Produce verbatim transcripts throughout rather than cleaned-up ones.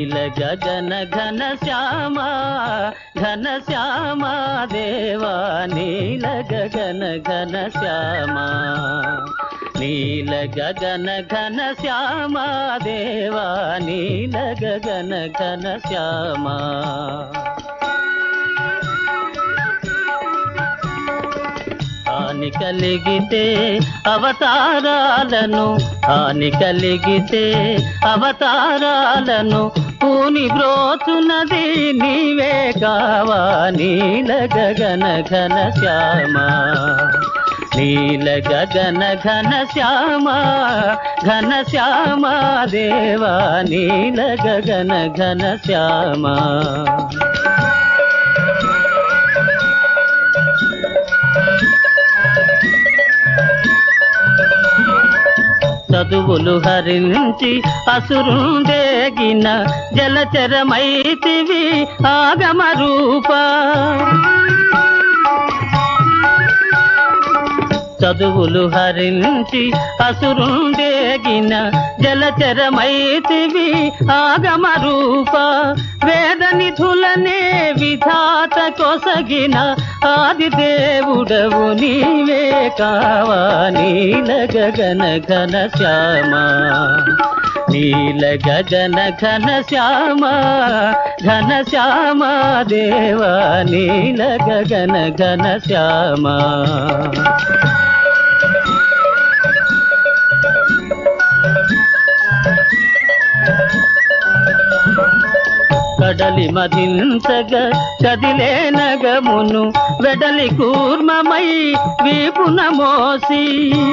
నీల గగన ఘన శ్యామ ఘన శ్యామ దేవా నీల గగన ఘన శ్యామ నీల గగన ఘన శ్యామ దేవా నీల గగన ఘన శ్యామ హాని కలిగితే అవతారాలను హాని కలిగితే అవతారాలను పూని బ్రోచునది నీవే కావా నీల గగన ఘన శ్యామ నీల గగన ఘన శ్యామ ఘన శ్యామ దేవా నీల గగన ఘన శ్యామ చదువులు హరించి అసురుండేగిన జలచరమైతివి ఆగమ రూప చదువులు హరించి అసురుండేగిన జలచరమైతివి ఆగమ రూప వేద నిధులనే విధాత కొసగిన ఆదిదేవుడవు నీవే కావా నీల గగన ఘన శ్యామ నీల గగన ఘన శ్యామ ఘన శ్యామ దేవా నీల గగన ఘన శ్యామ కడలి మదించగ కదిలే నగమును వెడలి కూర్మమై వీపున మోసి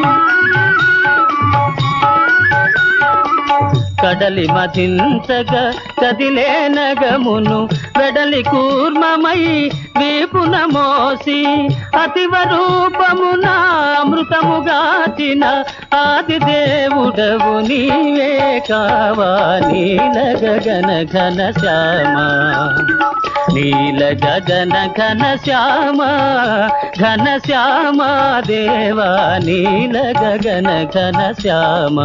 కడలి మదించగ కదిలే నగమును వెడలి కూర్మమై వీపున మోసి అతివ రూపమున అమృతముగాచిన ఆదిదేవుడవు నీవే కావా నీల గగన ఘన శ్యామ నీల గగన ఘన శ్యామ ఘన శ్యామ దేవా నీల గగన ఘన శ్యామ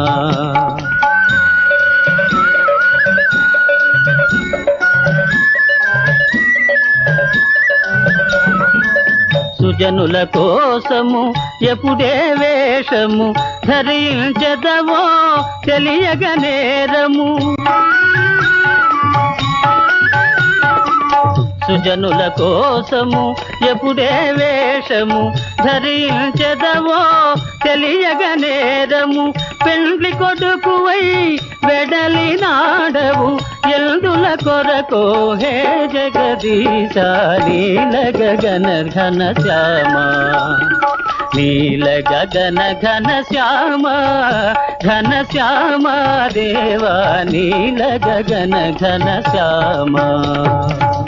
సుజనుల కోసము ఎప్పుడే వేషము ధరించదవో తెలియగ నేరము సుజనుల కోసము ఎప్పుడే వేషము ధరించదవో తెలియగ నేరము పెండ్లి కొడుకువై వెడలి నాడవు ఎల్దుల కొరకు హే జగదీశ నీల గగన ఘన శ్యామ నీల గగన ఘన శ్యామ ఘన శ్యామ దేవా నీల గగన ఘన శ్యామ